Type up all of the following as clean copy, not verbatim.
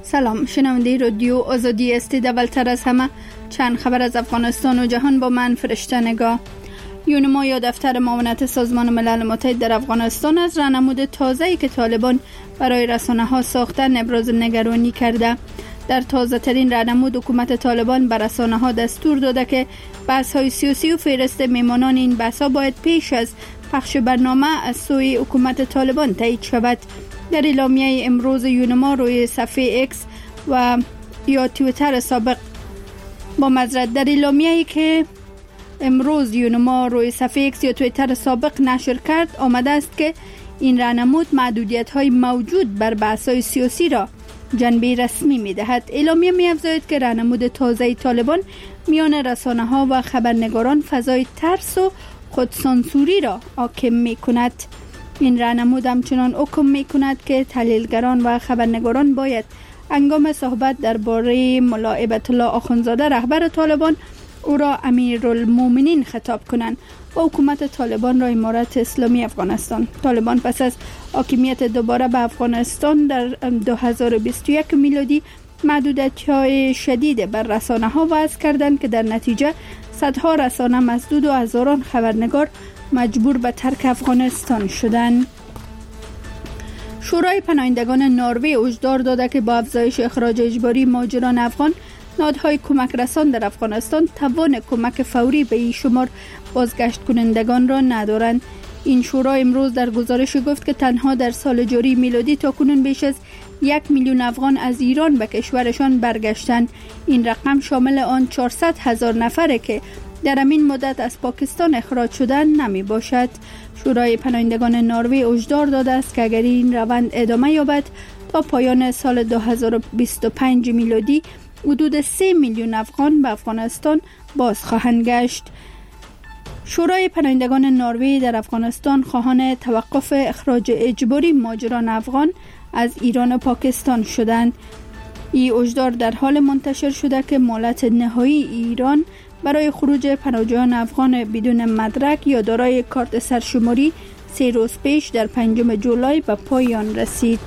سلام، شنونده رادیو آزادی هستید. اولتر از همه چند خبر از افغانستان و جهان با من فرشته نگاه. یونما یا دفتر معاونت سازمان ملل متحد در افغانستان از راهنمود تازه‌ای که طالبان برای رسانه‌ها ساختن ابراز نگرانی کرده. در تازه ترین راهنمود حکومت طالبان بر رسانه‌ها دستور داده که بحث‌های سیاسی و فهرست میهمانان این بحث‌ها باید پیش از پخش برنامه از سوی حکومت طالبان تایید شود. در اعلامیه امروز یونما روی صفحه ایکس و یا توییتر سابق با معذرت در اعلامیه‌ای که امروز یونما روی صفحه ایکس یا توییتر سابق نشر کرد آمده است که این راهنمود محدودیت‌های موجود بر بحث‌های سیاسی را جنبه رسمی می‌دهد. اعلامیه می‌افزاید که راهنمود تازه طالبان میان رسانه‌ها و خبرنگاران فضای ترس و خودسانسوری را حاکم می‌کند. این راهنمود همچنان حکم می‌کند که تحلیلگران و خبرنگاران باید هنگام صحبت درباره ملا هیبت الله آخوندزاده رهبر طالبان او را امیرالمومنین خطاب کنند و حکومت طالبان را امارت اسلامی افغانستان. طالبان پس از حاکمیت دوباره به افغانستان در 2021 میلادی محدودیت‌های شدید بر رسانه‌ها وضع کردند که در نتیجه صدها رسانه مسدود و هزاران خبرنگار مجبور به ترک افغانستان شدند. شورای پناهندگان نروژ هشدار داده که با افزایش اخراج اجباری مهاجران افغان، نهادهای کمک رسان در افغانستان توان کمک فوری به این شمار بازگشت کنندگان را ندارند. این شورا امروز در گزارش گفت که تنها در سال جاری میلادی تاکنون بیش از 1 میلیون افغان از ایران به کشورشان برگشتند. این رقم شامل آن 400,000 نفره که در همین مدت از پاکستان اخراج شدن نمی باشد. شورای پناهندگان نروژ هشدار داده است که اگر این روند ادامه یابد تا پایان سال 2025 میلادی حدود 3 میلیون افغان به افغانستان باز خواهند گشت. شورای پناهندگان نروژ در افغانستان خواهان توقف اخراج اجباری مهاجران افغان از ایران و پاکستان شدند. این هشدار در حال منتشر شده که مهلت نهایی ایران برای خروج پناهجویان افغان بدون مدرک یا دارای کارت سرشماری 3 روز پیش در 5 جولای به پایان رسید.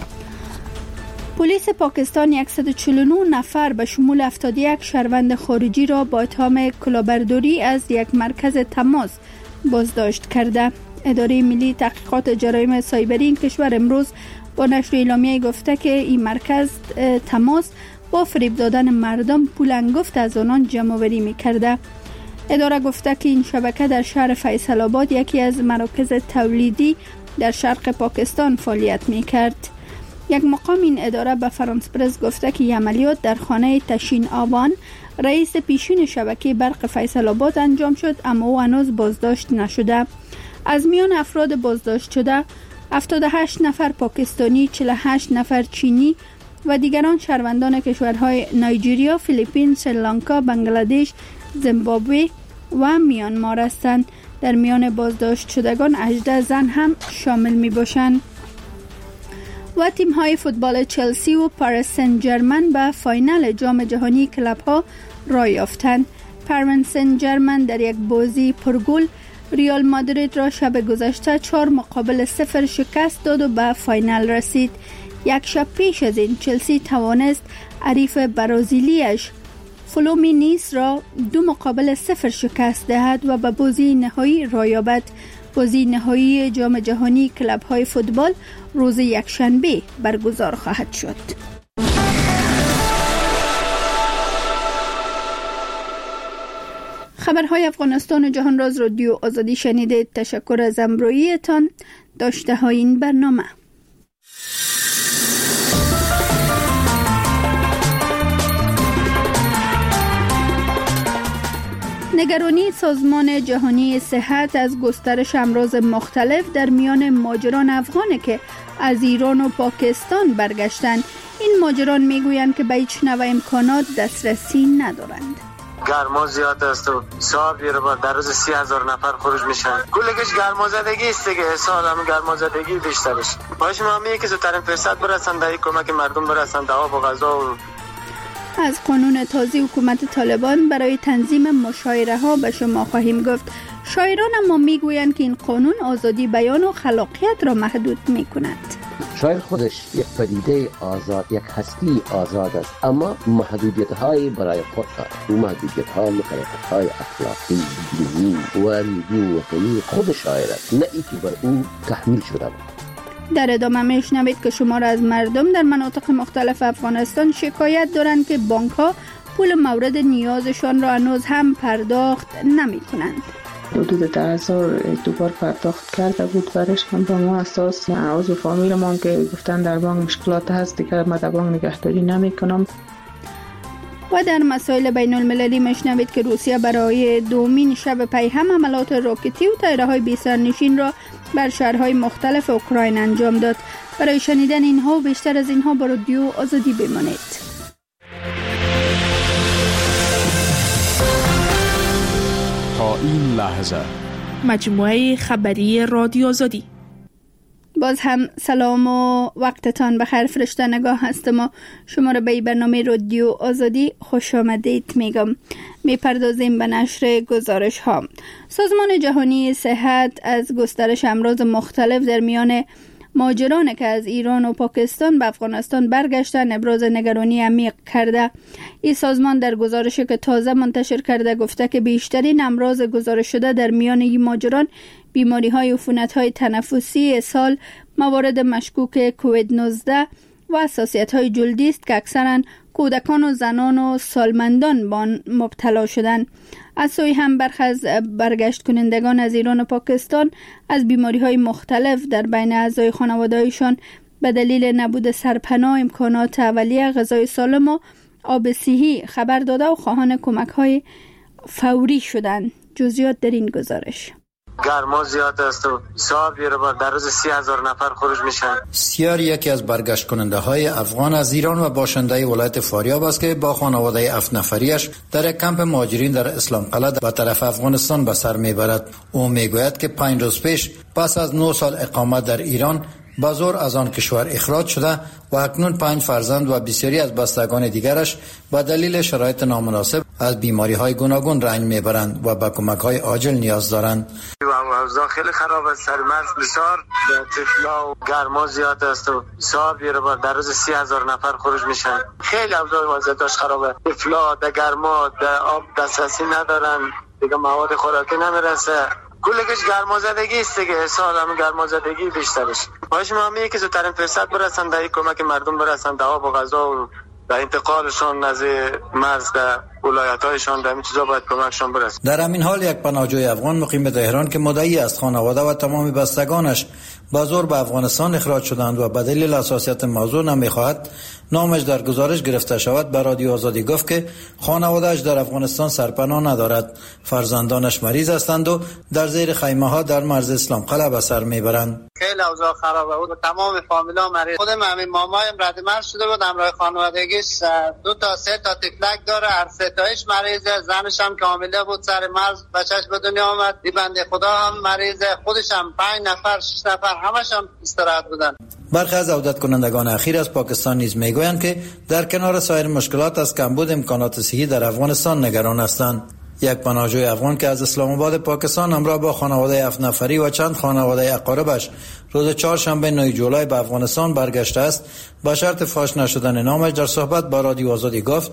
پلیس پاکستان 149 نفر به شمول 71 شهروند خارجی را با اتهام کلاهبرداری از یک مرکز تماس بازداشت کرده. اداره ملی تحقیقات جرایم سایبری این کشور امروز با نشر اعلامیه گفته که این مرکز تماس با فریب دادن مردم پول انگفت از آنان جمع‌آوری می‌کرده. اداره گفته که این شبکه در شهر فیصل آباد یکی از مراکز تولیدی در شرق پاکستان فعالیت می‌کرد. یک مقام این اداره به فرانس پرس گفته که عملیات در خانه تشین آوان رئیس پیشین شبکه برق فیصل آباد انجام شد اما او هنوز بازداشت نشده. از میان افراد بازداشت شده 78 نفر پاکستانی، 48 نفر چینی و دیگران شهروندان کشورهای نایجریا، فیلیپین، سریلانکا، بنگلادش، زیمبابوه و میانمار هستند. در میان بازداشت شدگان 18 زن هم شامل می باشند. و تیم‌های فوتبال چلسی و پاریس سن ژرمن به فاینال جام جهانی کلب‌ها راه یافتند. پاریس سن ژرمن در یک بازی پرگل ریال مادرید را شب گذشته 4-0 شکست داد و به فاینال رسید. یک شب پیش از این چلسی توانست حریف برازیلیش فلومینیس را 2-0 شکست دهد و به بازی نهایی راه یابد. بازی نهایی جام جهانی کلب‌های فوتبال روز یکشنبه برگزار خواهد شد. خبرهای افغانستان و جهان راز رادیو آزادی شنیدید. تشکر از همراهیتان. داشته های این برنامه. نگرانی سازمان جهانی صحت از گسترش امراض مختلف در میان مهاجران افغان که از ایران و پاکستان برگشتند. این مهاجران میگویند که به هیچ نوع امکانات دسترسی ندارند. گرما زیاد است و صاحب در روز 30,000 نفر خروج میشن. کلش گرمازدگی است دیگه، سال هم گرمازدگی بیشترش. باشه ما میگه که زودترین فرصت برسن در کمک مردم برسن در آب و غذا. از قانون تازه حکومت طالبان برای تنظیم مشاعره ها به شما خواهیم گفت. شاعران اما میگویند که این قانون آزادی بیان و خلاقیت را محدود میکند. شاعر خودش یک پدیده آزاد، یک هستی آزاد است، اما محدودیت‌های برای خود دارد. اون محدودیت‌ها مخالفت‌های اخلاقی، دینی و ملی و وطنی خود شاعر است، نه اینکه بر او تحمیل شده بود. در ادامه میشنوید که شمار از مردم در مناطق مختلف افغانستان شکایت دارند که بانک‌ها پول مورد نیازشان را هنوز هم پرداخت نمی‌کنند. حدود 10,000 دوبار پرداخت کرده بود برش، هم به ما اساس عضو فامیل ما که گفتن در بانک مشکلات هست دیگه ما در بانک نگهداری نمی‌کنم. و در مسائل بین المللی میشنوید که روسیه برای دومین شب پی هم حملات راکتی و طیاره‌های بی سرنشین را بر شهرهای مختلف اوکراین انجام داد. برای شنیدن اینها و بیشتر از اینها با رادیو آزادی بمانید. تا این لحظه مجموعه خبری رادیو آزادی. باز هم سلام و وقتتان بخیر فرشته‌نگاه هستم و شما را به برنامه رادیو آزادی خوش آمدید میگم. میپردازیم به نشر گزارش ها. سازمان جهانی صحت از گسترش امراض مختلف در میان مهاجران که از ایران و پاکستان به افغانستان برگشتن ابراز نگرانی عمیق کرده. این سازمان در گزارشی که تازه منتشر کرده گفته که بیشترین امراض گزارش شده در میان این مهاجران بیماری‌های عفونت‌های تنفسی، اسهال، موارد مشکوک کووید 19 و حساسیت‌های جلدی است که اکثراً کودکان و زنان و سالمندان به آن مبتلا شدند. از سوی هم برخی از برگشت کنندگان از ایران و پاکستان از بیماری‌های مختلف در بین اعضای خانواده‌شان به دلیل نبود سرپناه، امکانات اولیه، غذای سالم و آب صحی خبر داده و خواهان کمک‌های فوری شدند. جزئیات در این گزارش. گرما زیاد است و حساب در روز 30,000 نفر خروج میشن. سیار یکی از برگشت کننده های افغان از ایران و باشنده ولایت فاریاب است که با خانواده 7 نفریش در یک کمپ مهاجرین در اسلام قلعه به طرف افغانستان به سر میبرد. او میگوید که 5 روز پیش پس از 9 سال اقامت در ایران به زور از آن کشور اخراج شده و اکنون 5 فرزند و بسیاری از بستگان دیگرش به دلیل شرایط نامناسب از بیماری‌های گوناگون رنج میبرند و به کمک‌های عاجل نیاز دارند. اوضاع خیلی خراب است، سرمرز بسیار طفلا و گرما زیاد است و حساب در روز 30,000 نفر خروج میشن. خیلی اوضاع وضعیتش خرابه، طفلا در گرما در آب دسترسی ندارن، دیگه مواد خوراکی نمیرسه. کلش گرمازدگی است دیگه، سال هم گرمازدگی بیشترش. باشه ما میگه که زودترین فرصت برسن در کمک مردم برسن در آب و غذا و در انتقالشون از مرز در ولایت‌هایشان در این چیزا باید کمکشون برسه. در همین حال یک پناهجوی افغان مقیم تهران که مدعی است خانواده و تمام بستگانش با زور به افغانستان اخراج شدند و به دلیل حساسیت موضوع نمیخواهد نامش در گزارش گرفته شود به رادیو آزادی گفت که خانواده‌اش در افغانستان سرپناه ندارد، فرزندانش مریض هستند و در زیر خیمه‌ها در مرز اسلام قلعه به سر میبرند. خیلی اوضاع خرابه بود، تمام فامیلا مریض. خود همین مامایم رد مرز شده بود، همراه خانوادگیش 2 تا 3 تا تفلک داره، هر 3 تایش مریضه، زنش هم کامله بود سر مرز بچه‌ش به دنیا آمد. دی بنده خدا هم مریضه، خودش هم 5 نفر 6 نفر همش هم استراحت بودن. برخی از عودت کنندگان اخیر از پاکستان نیز میگویند که در کنار سایر مشکلات از کمبود امکانات صحی در افغانستان نگران هستند. یک پناهجوی افغان که از اسلام آباد پاکستان همراه با خانواده 7 نفری و چند خانواده اقاربش روز 4 شنبه 9 جولای به افغانستان برگشته است، با شرط فاش نشدن نامش در صحبت با رادیو آزادی گفت: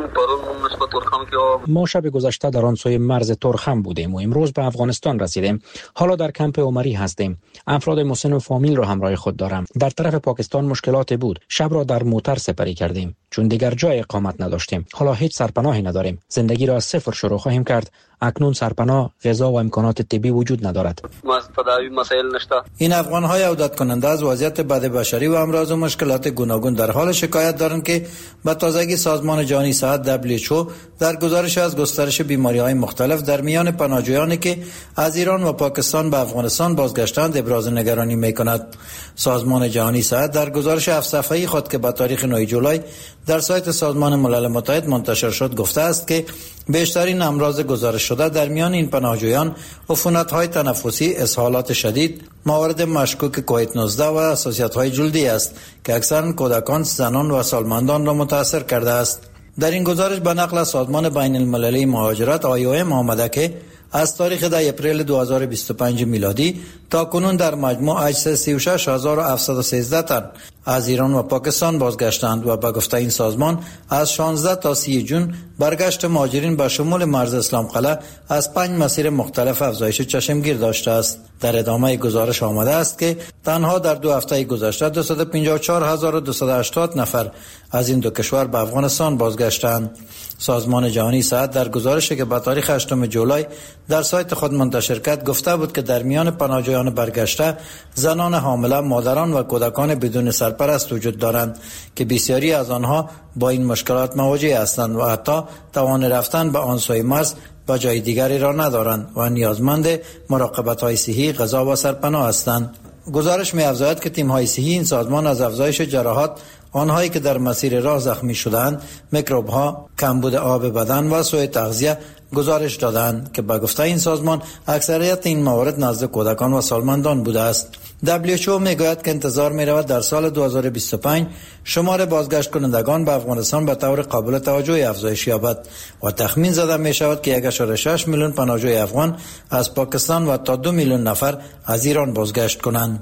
ما شب گذشته در آن سوی مرز ترخم بودیم و امروز به افغانستان رسیدیم. حالا در کمپ عمری هستیم. افراد مسن و فامیل را همراه خود دارم. در طرف پاکستان مشکلات بود. شب را در موتر سپری کردیم چون دیگر جای اقامت نداشتیم. حالا هیچ سرپناهی نداریم. زندگی را از صفر شروع خواهیم کرد. اکنون سرپناه، غذا و امکانات طبی وجود ندارد. این افغان‌های عودت کننده از وضعیت بد بشری و امراض و مشکلات گوناگون در حال شکایت دارند که به تازگی سازمان جهانی صحت WHO در گزارش از گسترش بیماری‌های مختلف در میان پناهجویانی که از ایران و پاکستان به افغانستان بازگشتند ابراز نگرانی می‌کند. سازمان جهانی صحت در گزارش 7 صفحه‌ای خود که به تاریخ 9 جولای در سایت سازمان ملل متحد منتشر شد گفته است که بیشترین امراض گزارش شده در میان این پناهجویان عفونت‌های تنفسی، اسهالات شدید، موارد مشکوک کووید 19 و حساسیت‌های جلدی است که اکثرا کودکان، زنان و سالمندان را متاثر کرده است. در این گزارش به نقل از سازمان بین المللی مهاجرت IOM آمده که از تاریخ 10 اپریل 2025 میلادی تا کنون در مجموع اجساد 36713 تن از ایران و پاکستان بازگشتند و به گفته این سازمان از 16 تا 30 جون برگشت مهاجرین به شمول مرز اسلام قلعه از 5 مسیر مختلف افزایش چشمگیر داشته است. در ادامه گزارش آمده است که تنها در 2 هفته گذشته 254280 نفر از این دو کشور به افغانستان بازگشتند. سازمان جهانی صحت در گزارشی که به تاریخ 8 جولای در سایت خود منتشر کرد گفته بود که در میان پناهجویان برگشته زنان حامله، مادران و کودکان بدون سرپرست وجود دارند که بسیاری از آنها با این مشکلات مواجه هستند و حتی توان رفتن به آن سوی مرز و جای دیگری را ندارند و نیازمند مراقبت‌های صحی، غذا و سرپناه هستند. گزارش می‌افزاید که تیم‌های صحی این سازمان از افزایش جراحات آنهایی که در مسیر راه زخمی شدند، میکروب‌ها، کمبود آب بدن و سوء تغذیه گزارش دادند که به گفته این سازمان اکثریت این موارد نزد کودکان و سالمندان بوده است. WHO میگوید که انتظار می‌رود در سال 2025 شمار بازگشت کنندگان به افغانستان به طور قابل توجهی افزایش یابد و تخمین زده می‌شود که 1.6 میلیون پناهجوی افغان از پاکستان و تا 2 میلیون نفر از ایران بازگشت کنند.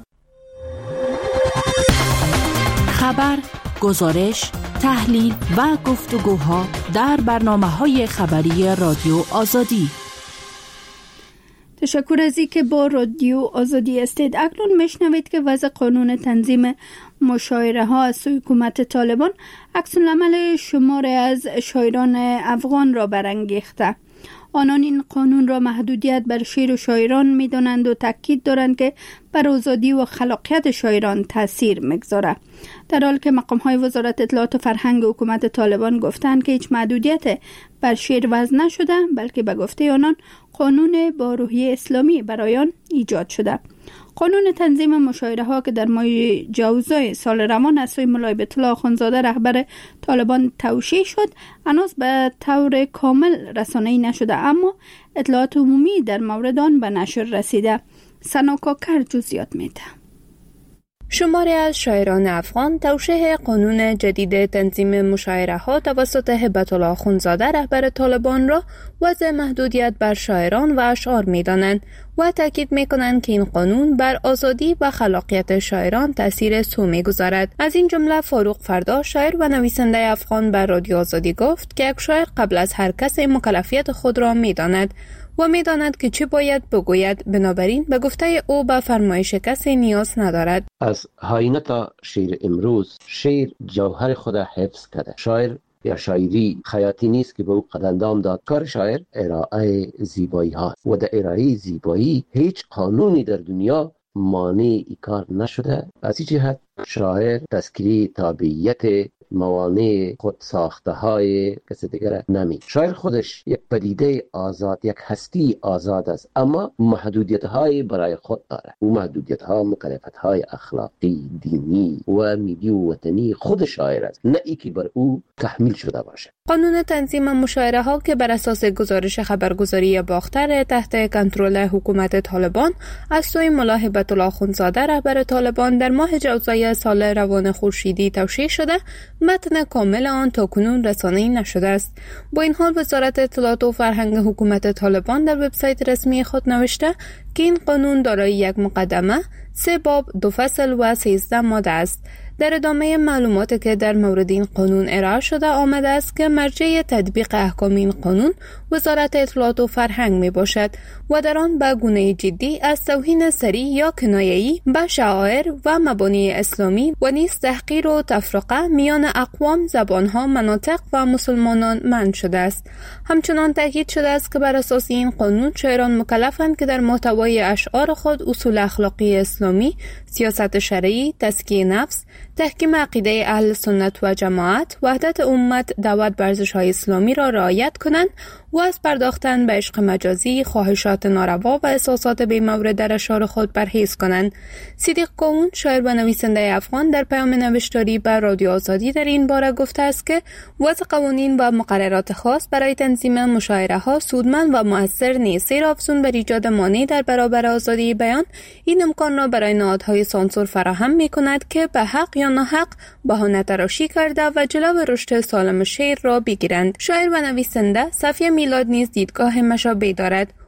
خبر، گزارش، تحلیل و گفتگوها در برنامه‌های خبری رادیو آزادی. تشکر از اینکه با رادیو آزادی هستید. اکنون میشنوید که وضع قانون تنظیم مشاعره ها از سوی حکومت طالبان عکس‌العمل شماری از شاعران افغان را برانگیخته. آنان این قانون را محدودیت بر شعر و شاعران می‌دانند و تاکید دارند که بر آزادی و خلاقیت شاعران تاثیر می‌گذارد، در حالی که مقام‌های وزارت اطلاعات و فرهنگ حکومت طالبان گفتند که هیچ محدودیت بر شعر وضع نشده، بلکه به گفته آنان قانون با روحیه اسلامی برای آن ایجاد شده. قانون تنظیم مشاعره ها که در ماه جوزای سال روان از سوی مولای بیت الله آخوندزاده رهبر طالبان توشیح شد، هنوز به طور کامل رسانه‌ای نشده، اما اطلاعات عمومی در مورد آن به نشر رسیده. سنا کاکر جزئیات میده. شماری از شاعران افغان توشیح قانون جدید تنظیم مشاعره ها توسط هبت الله آخوندزاده رهبر طالبان را وضع محدودیت بر شاعران و اشعار می‌دانند و تاکید می‌کنند که این قانون بر آزادی و خلاقیت شاعران تأثیر سو می‌گذارد. از این جمله فاروق فردا، شاعر و نویسنده افغان، بر رادیو آزادی گفت که یک شاعر قبل از هر کس مکلفیت خود را می‌داند و می‌داند که چه باید بگوید، بنابراین به گفته او به فرمایش کسی نیاز ندارد. از هاینه تا شعر امروز، شعر جوهر خود حفظ کرده. شاعر یا شاعری خیاطی نیست که به او قدردان داد. کار شاعر ارائه زیبایی هاست و در ارائه زیبایی هیچ قانونی در دنیا مانع ای کار نشده. از این جهت شاعر تذکری تابعیت موانع خود ساخته های کسی دیگر نمی. شاعر خودش یک پدیده آزاد، یک هستی آزاد است، اما محدودیت های برای خود داره. او محدودیت ها مکلفیت های اخلاقی، دینی و ملی و وطنی خود شاعر است، نه ای که بر او تحمیل شده باشه. قانون تنظیم مشاعره ها که بر اساس گزارش خبرگزاری باختر تحت کنترل حکومت طالبان از سوی ملا هبت الله آخوندزاده رهبر طالبان در ماه جوزای سال روان خورشیدی توشیح شده، متن کامل آن تاکنون رسانه‌ای نشده است. با این حال وزارت اطلاعات و فرهنگ حکومت طالبان در وبسایت رسمی خود نوشته که این قانون دارای یک مقدمه، 3 باب، 2 فصل و 13 ماده است. در ادامه معلوماتی که در مورد این قانون ارائه شده آمده است که مرجع تطبیق احکام این قانون وزارت اطلاعات و فرهنگ می باشد و در آن به گونه جدی از توهین صریح یا کنایه‌ای به شعائر و مبانی اسلامی و نیز تحقیر و تفرقه میان اقوام، زبانها، مناطق و مسلمانان منع شده است. همچنان تاکید شده است که بر اساس این قانون شاعران مکلفند که در محتوای اشعار خود اصول اخلاقی اسلامی، سیاست شرعی، تزکیه نفس، تحکیم عقیده اهل سنت و جماعت، وحدت امت، دعوت بر ارزش‌های اسلامی را رعایت کنند و از پرداختن به عشق مجازی، خواهشات ناروا و احساسات بی‌مورد در اشعار خود پرهیز کنند. صدیق کوون، شاعر و نویسنده افغان، در پیام نوشتاری بر رادیو آزادی در این باره گفته است که وضع قوانین و مقررات خاص برای تنظیم مشاعره ها سودمند و مؤثر نیست، زیرا افزون بر ایجاد مانع در برابر آزادی بیان این امکان را برای نهادهای سانسور فراهم می‌کند که به حق یا ناحق بهانه تراشی کرده و جلو رشد سالم شعر را بگیرند. شاعر و نویسنده صفیه میلاد نیز دیدگاه مشابهی دارد.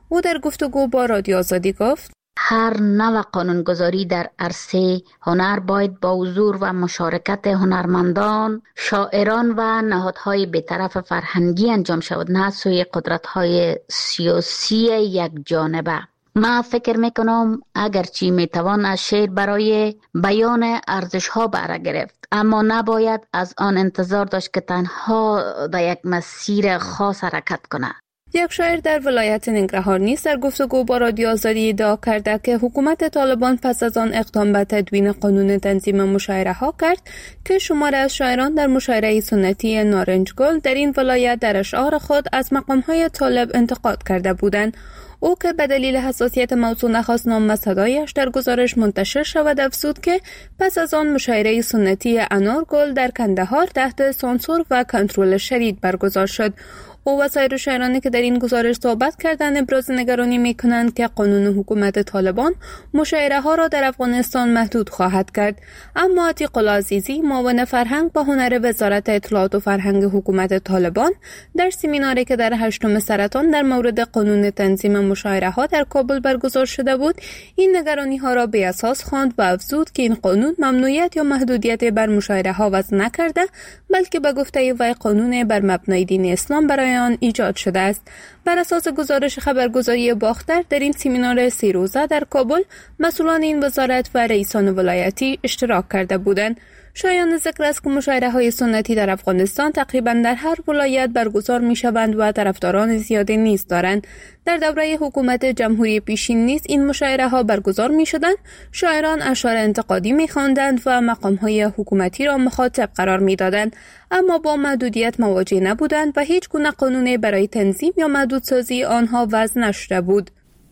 او در گفتگو با رادیو آزادی گفت: هر نوع قانونگذاری در عرصه هنر باید با حضور و مشارکت هنرمندان، شاعران و نهادهای بی‌طرف فرهنگی انجام شود، نه سوی قدرت‌های سیاسی یک جانبه. من فکر میکنم اگرچه میتوان از شعر برای بیان ارزش‌ها بهره گرفت، اما نباید از آن انتظار داشت که تنها در یک مسیر خاص حرکت کنه. یک شاعر در ولایت ننگرهار نیز در گفتگو با رادیو آزادی ادعا کرده که حکومت طالبان پس از آن اقدام به تدوین قانون تنظیم مشاعره ها کرد که شماری از شاعران در مشاعره سنتی نارنج گل در این ولایت در اشعار خود از مقامهای طالب انتقاد کرده بودند. او که به دلیل حساسیت موضوع نخواست نام و صدایش در گزارش منتشر شود، افزود که پس از آن مشاعره سنتی انارگل در کندهار تحت سانسور و کنترل شدید برگزار شد. او و سایر شاعرانی که در این گزارش صحبت کردند ابراز نگرانی می‌کنند که قانون حکومت طالبان مشاعره ها را در افغانستان محدود خواهد کرد. اما عتیق العزیزی، معاون فرهنگ و هنر وزارت اطلاعات و فرهنگ حکومت طالبان، در سمیناری که در 8 سرطان در مورد قانون تنظیم مشاعره ها در کابل برگزار شده بود، این نگرانی ها را بی اساس خواند و افزود که این قانون ممنوعیت یا محدودیت بر مشاعره ها وضع نکرده، بلکه به گفته وی قانون بر مبنای دین اسلام برای آن ایجاد شده است. بر اساس گزارش خبرگزاری باختر، در این سمینار 3 روزه در کابل مسئولان این وزارت و رئیسان ولایتی اشتراک کرده بودند. شایان ذکر است که مشاعره های سنتی در افغانستان تقریبا در هر ولایت برگزار می شوند و طرفداران زیادی نیز دارند. در دوره حکومت جمهوری پیشین نیز این مشاعره ها برگزار می شدند. شاعران اشعار انتقادی می خواندند و مقام های حکومتی را مخاطب قرار می دادند، اما با محدودیت مواجه نبودند و هیچ گونه قانونی برای تنظیم یا محدودسازی آنها وضع نشده بود.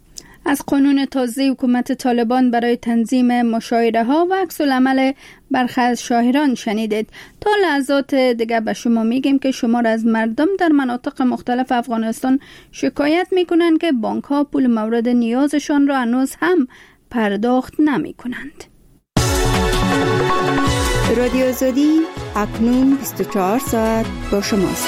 از قانون تازه حکومت طالبان برای تنظیم مشاعره ها و عکس العمل برخی از شاعران شنیدید. تا لحظات دیگه به شما میگیم که شمار از مردم در مناطق مختلف افغانستان شکایت میکنند که بانک ها پول مورد نیازشان را هنوز هم پرداخت نمی کنند. رادیو آزادی اکنون 24 ساعت با شماست.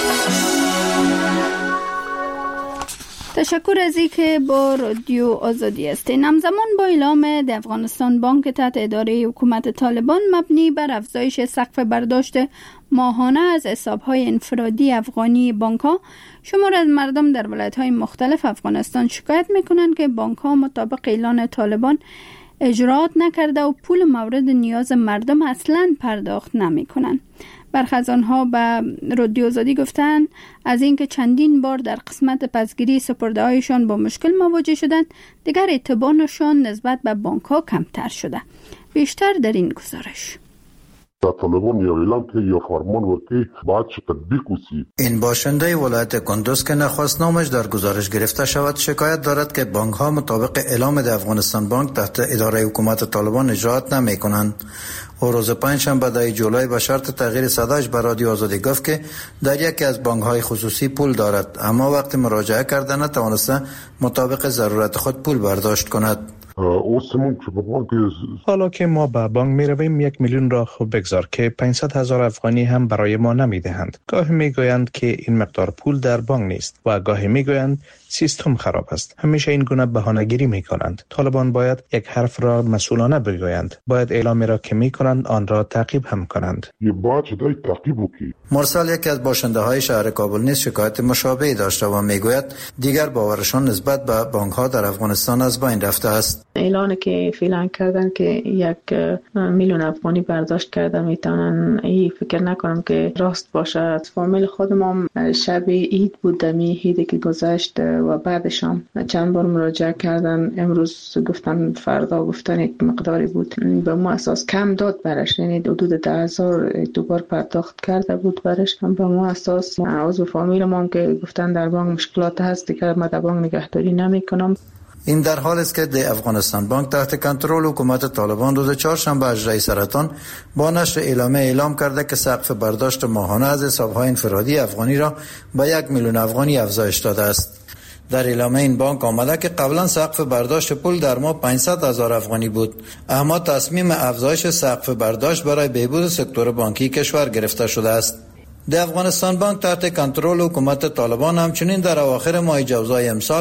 تشکر از اینکه با رادیو آزادی هستید. همزمان با اعلام د افغانستان بانک تحت اداره حکومت طالبان مبنی بر افزایش سقف برداشت ماهانه از حساب‌های انفرادی افغانی بانک‌ها، شمار از مردم در ولایت‌های مختلف افغانستان شکایت می‌کنند که بانک‌ها مطابق اعلان طالبان اجرات نکرده و پول مورد نیاز مردم اصلاً پرداخت نمی‌کنند. برخی از آنها به رادیو آزادی گفتند از اینکه چندین بار در قسمت پسگیری سپرده‌هایشان با مشکل مواجه شدند، دیگر اعتبارشان نسبت به بانک‌ها کمتر شده. بیشتر در این گزارش. طالبان یا اعلام که یا فرمان وقتی باید تطبیق وسی. این باشنده ولایت کندوز که نخواست نامش در گزارش گرفته شود شکایت دارد که بانک ها مطابق اعلام د افغانستان بانک تحت اداره حکومت طالبان اجرات نمی کنند. او روز 5 شنبه 10 جولای به شرط تغییر صداش به رادیو آزادی گفت که در یکی از بانک های خصوصی پول دارد، اما وقتی مراجعه کرده نتوانسته مطابق ضرورت خود پول برداشت کند. حالا که ما به بانک می رویم 1 میلیون را خوب بگذار که 500,000 افغانی هم برای ما نمی دهند. گاهی می گویند که این مقدار پول در بانک نیست و گاهی می گویند سیستم خراب است. همیشه این گونه بهانه‌گیری می کنند. طالبان باید یک حرف را مسئولانه بگویند. باید اعلامی را که می کنند آن را تعقیب هم کنند. مرسل یکی از باشنده های شهر کابل نیز شکایت مشابهی داشته و می گوید دیگر باورشان نسبت به بانک ها در افغانستان از بین رفته است. اعلان که فعلا کردن که 1 میلیون افغانی برداشت کرده میتونن، این فکر نکنم که راست باشه. فامیل خودم شب عید بود، دمی عید که گذشت و بعدش هم چند بار مراجعه کردن. امروز گفتن فردا گفتن یک مقداری بود، به ما اساس کم داد برش، یعنی حدود 10,000 دوبار پرداخت کرده بود برش. به ما اساس عضو فامیل ما که گفتن در بانک مشکلات هست که ما در بانک نگهداری نمی‌کنم. این در حال است که د افغانستان بانک تحت کنترل حکومت طالبان روز 4 شنبه 18 سرطان با نشر اعلامیه اعلام کرده که سقف برداشت ماهانه از حساب‌های انفرادی افغانی را به 1 میلیون افغانی افزایش داده است. در اعلامیه این بانک آمده که قبلا سقف برداشت پول در ماه 500,000 افغانی بود، اما تصمیم افزایش سقف برداشت برای بهبود سکتور بانکی کشور گرفته شده است. د افغانستان بانک تحت کنترل حکومت طالبان همچنین در اواخر ماه جوزای امسال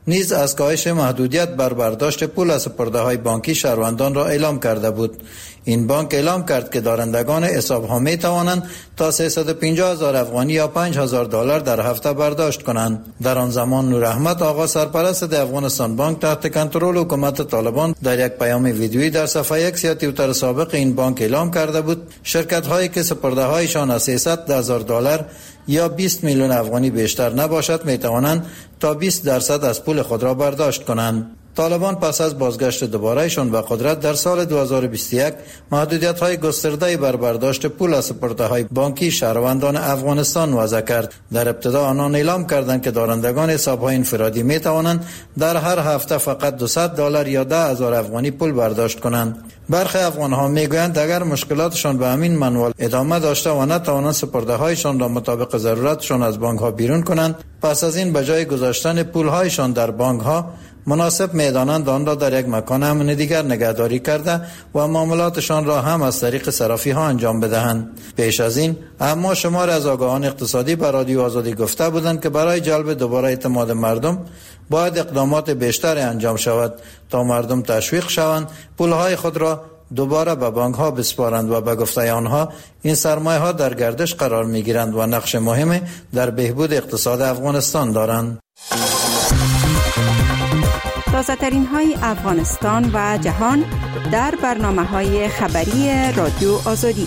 نیز از کاهش محدودیت بر برداشت پول از سپرده‌های بانکی شهروندان را اعلام کرده بود. این بانک اعلام کرد که دارندگان حساب‌ها می توانند تا 350,000 افغانی یا $5,000 در هفته برداشت کنند. در آن زمان نور احمد آقا سرپرست افغانستان بانک تحت کنترل حکومت طالبان در یک پیام ویدیویی در صفحه ایکس یا توییتر سابق این بانک اعلام کرده بود شرکت‌هایی که سپرده‌هایشان از $300,000 یا 20 میلیون افغانی بیشتر نباشد می توانند تا 20% از پول خود را برداشت کنند. طالبان پس از بازگشت دوبارهشان به قدرت در سال 2021 محدودیت‌های گسترده بر برداشت پول از سپرده‌های بانکی شهروندان افغانستان وضع کرد. در ابتدا آنان اعلام کردند که دارندگان حساب‌های انفرادی می توانند در هر هفته فقط $200 یا 10,000 افغانی پول برداشت کنند. برخی افغان‌ها میگویند اگر مشکلاتشان به همین منوال ادامه داشته و نتوانند سپرده‌هایشان را مطابق ضرورتشان از بانک‌ها بیرون کنند، پس از این به جای گذاشتن پول‌هایشان در بانک‌ها مناسب میدانند آن را در یک مکان امن دیگر نگهداری کرده و معاملاتشان را هم از طریق صرافی‌ها انجام بدهند. پیش از این اما شمار از آگاهان اقتصادی به رادیو آزادی گفته بودند که برای جلب دوباره اعتماد مردم باید اقدامات بیشتری انجام شود تا مردم تشویق شوند پولهای خود را دوباره به بانک ها بسپارند و به گفته آنها این سرمایه ها در گردش قرار می گیرند و نقش مهمی در بهبود اقتصاد افغانستان دارند. تازه ترین های افغانستان و جهان در برنامه‌های خبری رادیو آزادی.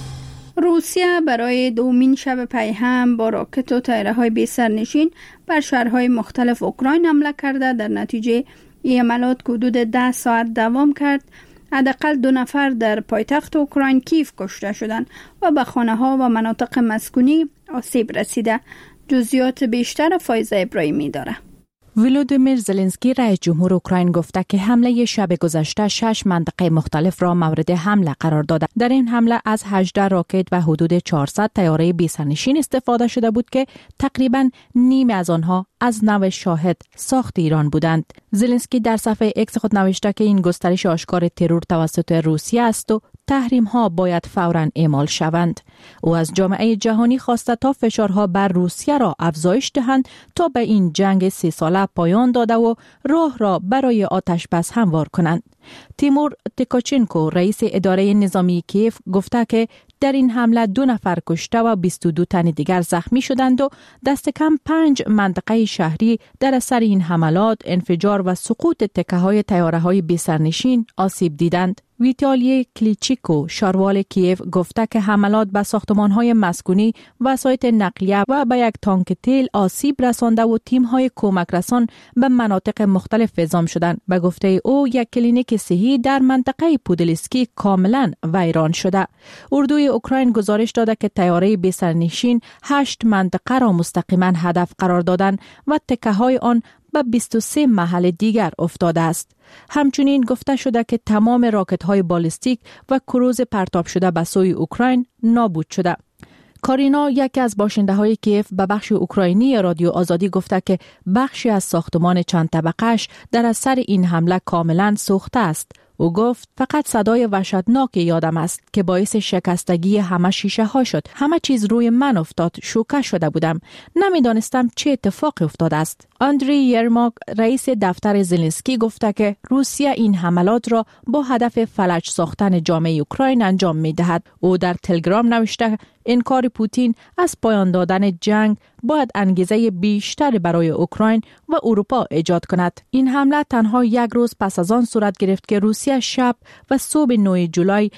روسیه برای دومین شب پی هم با راکت و طیاره‌های بی سرنشین بر شهرهای مختلف اوکراین حمله کرده. در نتیجه این عملیات که حدود 10 ساعت دوام کرد، حداقل 2 نفر در پایتخت اوکراین کیف کشته شدند و به خانه‌ها و مناطق مسکونی آسیب رسیده. جزئیات بیشتر فایزه ابراهیمی داره. ولودیمیر زلنسکی رئیس جمهور اوکراین گفته که حمله شب گذشته 6 منطقه مختلف را مورد حمله قرار داده. در این حمله از 18 راکت و حدود 400 طیاره بی‌سرنشین استفاده شده بود که تقریباً نیم از آنها از نوع شاهد ساخت ایران بودند. زلنسکی در صفحه ایکس خود نوشته که این گسترش آشکار ترور توسط روسیه است و تحریم ها باید فوراً اعمال شوند. او از جامعه جهانی خواسته تا فشارها بر روسیه را افزایش دهند تا به این جنگ 3 ساله پایان داده و راه را برای آتش بس هموار کنند. تیمور تیکاچنکو رئیس اداره نظامی کیف گفته که در این حمله 2 نفر کشته و 22 تن دیگر زخمی شدند و دست کم 5 منطقه شهری در اثر این حملات انفجار و سقوط تکه‌های طیاره‌های بی‌سرنشین آسیب دیدند. ویتالی کلیچیکو شاروال کیف گفته که حملات به ساختمان‌های مسکونی، وسایط نقلیه و به یک تانک تیل آسیب رسانده و تیم‌های کمک رسان به مناطق مختلف اعزام شدند. به گفته او یک کلینیک صحی در منطقه پودلسکی کاملا ویران شده. اردوی اوکراین گزارش داده که طیاره بی‌سرنشین 8 منطقه را مستقیما هدف قرار دادند و تکه‌های آن به 23 محل دیگر افتاده است. همچنین گفته شده که تمام راکت‌های بالستیک و کروز پرتاب شده به سوی اوکراین نابود شده. کارینا یکی از باشنده‌های کیف به بخش اوکراینی رادیو آزادی گفته که بخشی از ساختمان چند طبقه‌اش در اثر این حمله کاملا سوخته است. او گفت فقط صدای وحشتناک یادم است که باعث شکستگی همه شیشه ها شد. همه چیز روی من افتاد. شوکه شده بودم. نمیدانستم چه اتفاقی افتاده است. آندری یرماک رئیس دفتر زلنسکی گفته که روسیه این حملات را با هدف فلج ساختن جامعه اوکراین انجام می دهد. او در تلگرام نوشته انکار پوتین از پایان دادن جنگ باید انگیزه بیشتر برای اوکراین و اروپا ایجاد کند. این حمله تنها 1 روز پس از آن صورت گرفت که روسیه شب و صبح 9 جولای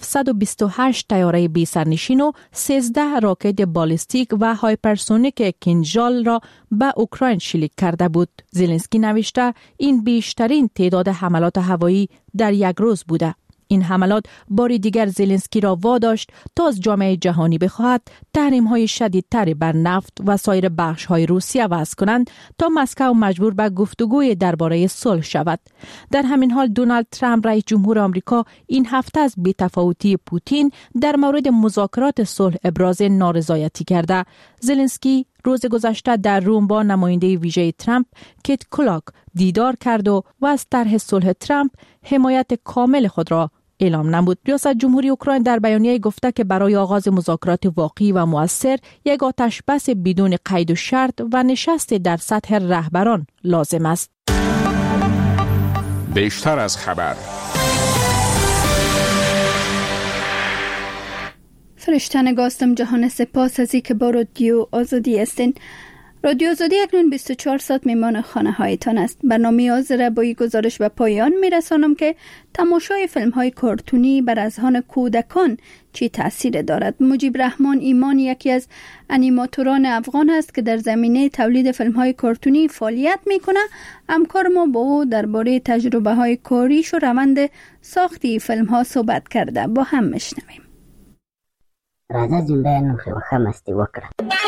728 طیاره بی‌سرنشین و 13 راکت بالستیک و هایپرسونیک کینژال را به اوکراین شلیک کرده بود. زلنسکی نوشته این بیشترین تعداد حملات هوایی در 1 روز بوده. این حملات باری دیگر زلنسکی را واداشت تا از جامعه جهانی بخواهد تحریم‌های شدیدتری بر نفت و سایر بخش‌های روسیه وضع کنند تا مسکو مجبور به گفتگوی درباره صلح شود. در همین حال دونالد ترامپ رئیس جمهور آمریکا این هفته از بی‌تفاوتی پوتین در مورد مذاکرات صلح ابراز نارضایتی کرده. زلنسکی روز گذشته در روم با نماینده ویژه ترامپ کیت کلاک دیدار کرد و از طرح صلح ترامپ حمایت کامل خود را اعلام نمود. ریاست جمهوری اوکراین در بیانیه گفته که برای آغاز مذاکرات واقعی و مؤثر یک آتش بس بدون قید و شرط و نشست در سطح رهبران لازم است. بیشتر از خبر. فرشتن گاستم جهان سپاس از اینکه با رادیو آزادی هستین. رادیو آزادی اکنون 24 ساعت میمان خانه هایتان است. برنامه آزره با این گزارش به پایان میرسانم که تماشای فیلم های کارتونی بر اذهان کودکان چی تاثیر دارد. مجیب رحمان ایمان یکی از انیماتوران افغان است که در زمینه تولید فیلم های کارتونی فعالیت میکنه. همکار ما با او درباره تجربه های کاریش و روند ساختی فیلم ها صحبت کرده. با هم میشنویم. راځه جنبه نو خو مستی وکړه.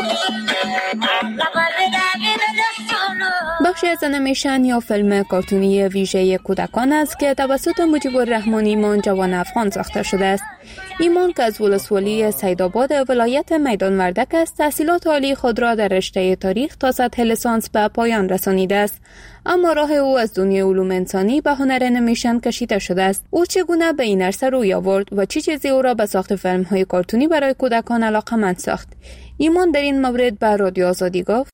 بخشی از انیمیشن یا فیلم کارتونی ویژه کودکان است که توسط مجیب الرحمان ایمان جوان افغان ساخته شده است. ایمان که از ولسوالی سیدآباد ولایت میدان وردک است، تحصیلات عالی خود را در رشته تاریخ تا سطح لیسانس به پایان رسانیده است. اما راه او از دنیای علوم انسانی به هنر انیمیشن کشیده شده است. او چگونه به این عرصه روی آورد و چه چیزی او را به ساخت فیلم‌های کارتونی برای کودکان علاقه‌مند ساخت؟ ایمان در این مورد به رادیو آزادی گفت: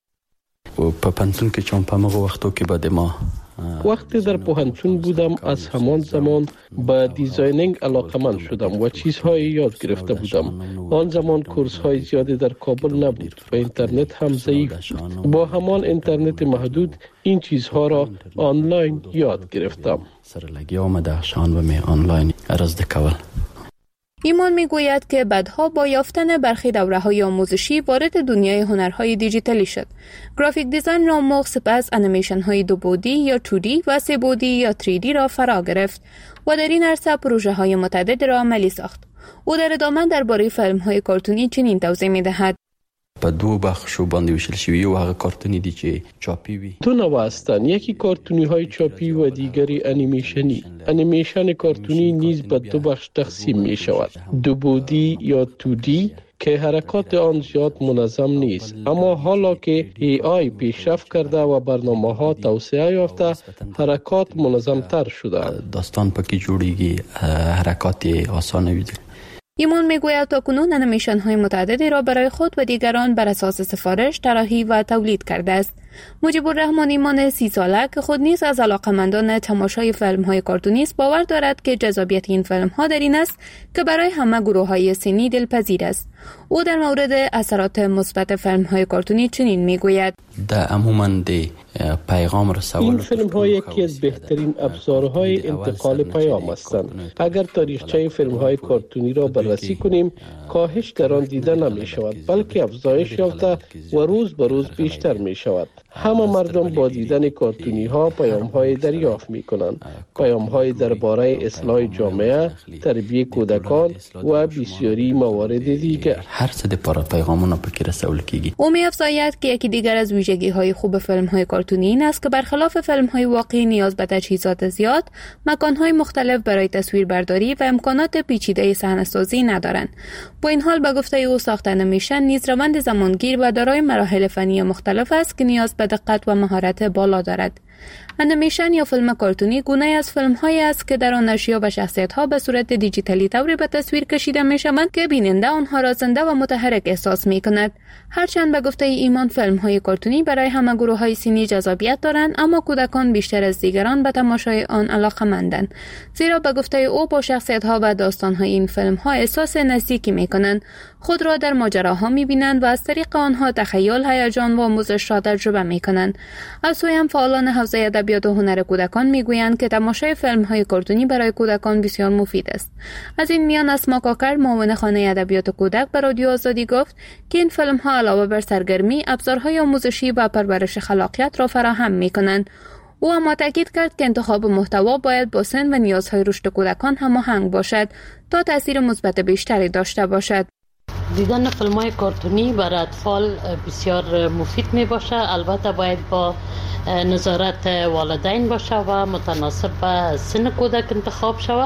په پنځون کې چې په هغه وختو کې بعد ما وقتی در پوهنتون بودم از همان زمان به دیزاینینگ علاقمند شدم و چیزهایی یاد گرفته بودم. آن زمان کورس های زیادی در کابل نبود و اینترنت هم ضعیف بود. با همان اینترنت محدود این چیزها را آنلاین یاد گرفتم. سرلگی آمده شان و می آنلاین ارزده کول. ایمان میگوید که بعدها با یافتن برخی دوره‌های آموزشی وارد دنیای هنرهای دیجیتالی شد. گرافیک دیزاین را آموخت، سپس انیمیشن‌های 2 بعدی یا 2D و 3 بعدی یا 3D را فرا گرفت و در این عرصه پروژه‌های متعدد را عملی ساخت. او در ادامه درباره فیلم‌های کارتونی چنین توضیح می‌دهد: په دو بخشو باندې ویشل شوی او هغه کارتونی دي چې چاپی وي. دو نوع هستند، یکی کارتونی های چاپی و دیگری انیمیشنی. انیمیشن کارتونی نیز به 2 بخش تقسیم می شود: 2 بعدی یا 2D که حرکات آن زیاد منظم نیست، اما حالا که AI پیشرفت کرده و برنامه‌ها توسعه یافته، حرکات منظم تر شده. داستان پکې جوړیږي، حرکات آسانه وي. ایمان میگوید تاکنون انیمیشن های متعددی را برای خود و دیگران بر اساس سفارش طراحی و تولید کرده است. مجیب الرحمان ایمان 30 ساله که خود نیز از علاقه‌مندان تماشای فیلم های کارتونی است باور دارد که جذابیت این فیلم ها در این است که برای همه گروه های سنی دلپذیر است. او در مورد اثرات مثبت فیلم های کارتونی چنین میگوید: در عموما پیغام رسول این فیلم ها یکی از بهترین ابزارهای انتقال پیام هستند. اگر تاریخچه فیلم های کارتونی را بررسی کنیم، کاهش در آن دیده نمی شود، بلکه افزایش یافته و روز به روز بیشتر می شود. همه مردم با دیدن کارتونی ها پیام های دریافت می کنند، پیام های درباره اصلاح جامعه، تربیت کودکان و بسیاری موارد دیگر. هر څه د پر پیغامونه پکې رسول کیږي. او می افزاید که یکی دیگر از ویژگی های خوب فیلم های کارتونی این است که برخلاف فیلم های واقعی نیاز به تجهیزات زیاد، مکان های مختلف برای تصویربرداری و امکانات پیچیده صحنه‌سازی ندارند. با این حال به گفته او ساخت انیمیشن نیز روند زمانگیر و دارای مراحل فنی مختلف است که نیاز به دقت و مهارت بالا دارد. انیمیشن یا فیلم کارتونی گونه‌ای از فیلم‌هایی است که در آن اشیا و شخصیت‌ها به صورت دیجیتالی طوری به تصویر کشیده می‌شوند که بیننده آنها را زنده و متحرک احساس می‌کند. هرچند به گفته ایمان فیلم‌های کارتونی برای همه گروه‌های سنی جذابیت دارند، اما کودکان بیشتر از دیگران به تماشای آن علاقه‌مندند، زیرا به گفته او با شخصیت‌ها و داستان‌های این فیلم‌ها احساس نزدیکی می‌کنند، خود را در ماجراها می‌بینند و از طریق آنها تخیل، هیجان و آموزش را تجربه می‌کنند. از سوی هم فعالان حوزه ادبیات و هنر کودکان میگویند که تماشای فیلم‌های کارتونی برای کودکان بسیار مفید است. از این میان اسما کاکر، معاون خانه ادبیات کودک، به رادیو آزادی گفت که این فیلم‌ها علاوه بر سرگرمی، ابزارهای آموزشی و پرورش خلاقیت را فراهم می‌کنند. او اما تاکید کرد که انتخاب محتوا باید با سن و نیازهای رشد کودکان هماهنگ باشد تا تاثیر مثبت بیشتری داشته باشد. دیدن فیلم‌های کارتونی برای اطفال بسیار مفید می باشه، البته باید با نظارت والدین باشه و متناسب به سن کودک انتخاب شود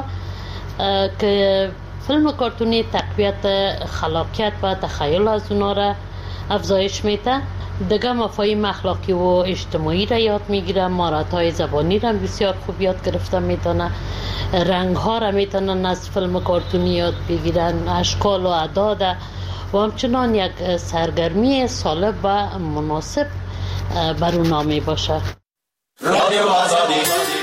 که فیلم کارتونی تقویت خلاقیت و تخیل از اونا را افزایش میده. دیگه مفاهیم اخلاقی و اجتماعی را یاد میگیره، مهارت‌های زبانی را بسیار خوب یاد گرفته میتونه. رنگ ها را میتونن از فیلم کارتونی یاد بگیرن، اشکال و اعداد و همچنان یک سرگرمی سالم و مناسب برونامه باشه. رادیو آزادی